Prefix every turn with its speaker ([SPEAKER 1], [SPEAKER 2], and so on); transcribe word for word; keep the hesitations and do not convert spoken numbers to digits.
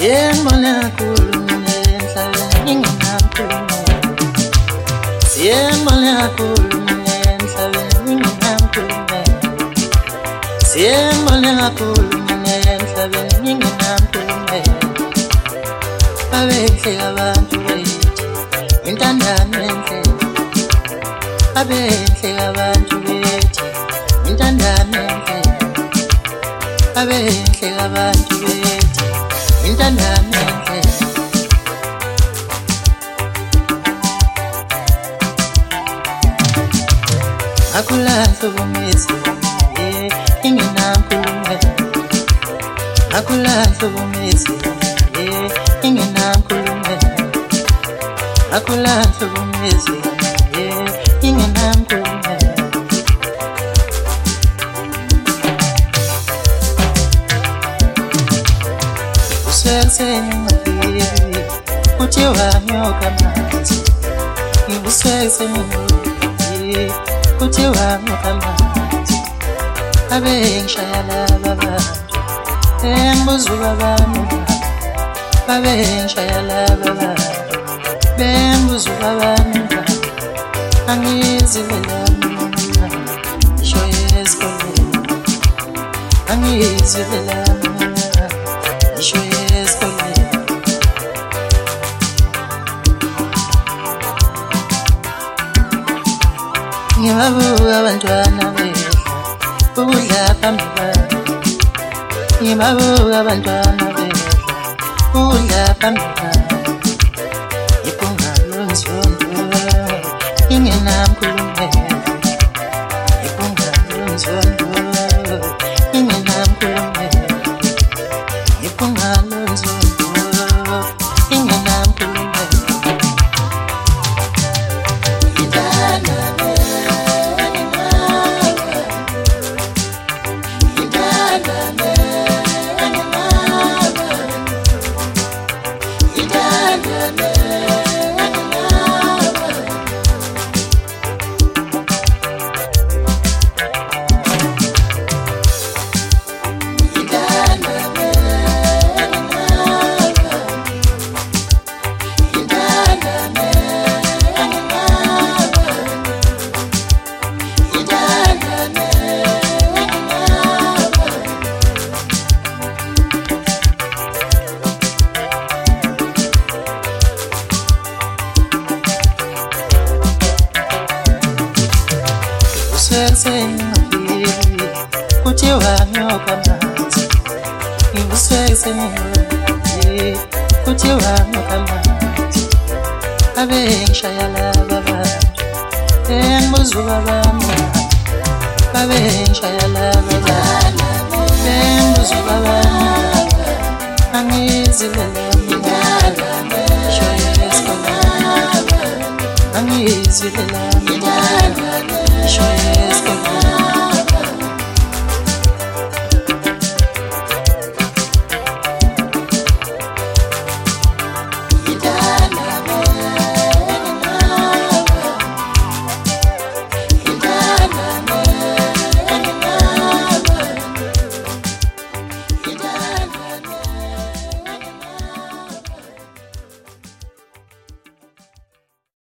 [SPEAKER 1] Siyembona kakhulu mina emhlabeni ngingamkhulumela. Siyembona kakhulu mina emhlabeni ngingamkhulumela. Siyembona kakhulu mina emhlabeni ngingamkhulumela. Abehle abantu bethu intandane enhle. Abehle abantu bethu intandane enhle. Abehle abantu bethu intandane enhle. Akulahle ubumisi ingenamkhulumela. Akulahle ubumisi ingenamkhulumela. Akulahle ubumisi ingenamkhulumela. Uswekiseni ngaphizi kuthiwa nyoka manzi. Ngibuswekiseni ngaphizi kuthiwa nyoka manzi. Abe ngishaya laba bantu bengibuza ubabami. Abe ngishaya laba bantu bengibuza ubabami. Angizibela mina ngisho esikoleni. Angizibela mina ngisho esikoleni. Ngibabuka abantwana bedla ukudla phambi kwami. Ngibabuka abantwana bedla ukudla phambi kwami. Iphunga lonzondo ingenamkhulumela. Iphunga lonzondo ingenamkhulumela. Iphunga lonzondo ingenamkhulumela. Uswekiseni ngaphizi kuthiwa nyoka manzi. Ngibuswekiseni ngaphizi kuthiwa nyoka manzi. Abe ngishaya laba bantu bengibuza ubabami. Abe ngishaya laba bantu bengibuza ubabami. Angizibela mina ngisho esikoleni. Angizibela mina ngisho esikoleni.